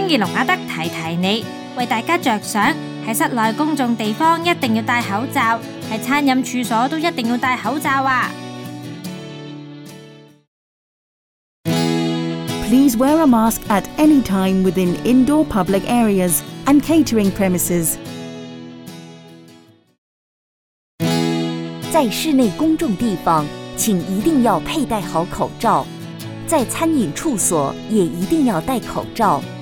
意龍阿德提你，為大家着想，喺室內公眾地方一定要戴口罩，喺餐飲處所都一定要戴口罩啊。 Please wear a mask at any time within indoor public areas and catering premises. 在室内公众地方，请一定要佩戴好口罩。在餐饮处所也一定要戴口罩。